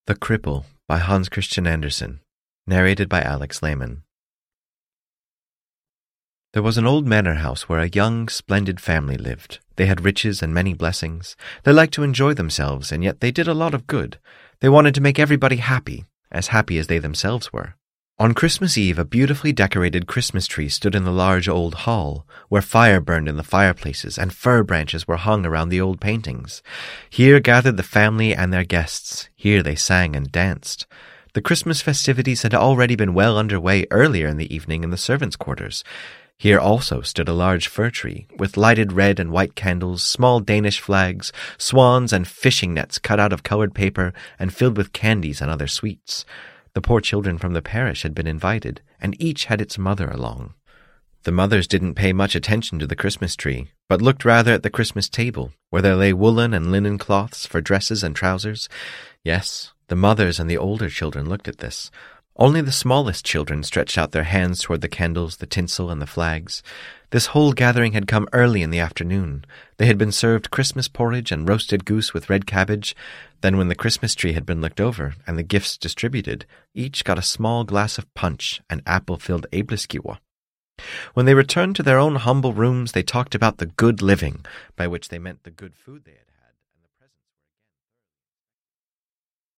The Cripple by Hans Christian Andersen, narrated by Alex Lehman. There was an old manor house where a young, splendid family lived. They had riches and many blessings. They liked to enjoy themselves, and yet they did a lot of good. They wanted to make everybody happy as they themselves were. On Christmas Eve, a beautifully decorated Christmas tree stood in the large old hall, where fire burned in the fireplaces and fir branches were hung around the old paintings. Here gathered the family and their guests. Here they sang and danced. The Christmas festivities had already been well under way earlier in the evening in the servants' quarters. Here also stood a large fir tree, with lighted red and white candles, small Danish flags, swans, and fishing nets cut out of colored paper and filled with candies and other sweets. The poor children from the parish had been invited, and each had its mother along. The mothers didn't pay much attention to the Christmas tree, but looked rather at the Christmas table, where there lay woolen and linen cloths for dresses and trousers. Yes, the mothers and the older children looked at this. Only the smallest children stretched out their hands toward the candles, the tinsel, and the flags. This whole gathering had come early in the afternoon. They had been served Christmas porridge and roasted goose with red cabbage. Then when the Christmas tree had been looked over and the gifts distributed, each got a small glass of punch and apple-filled æbleskiver. When they returned to their own humble rooms, they talked about the good living, by which they meant the good food they had had.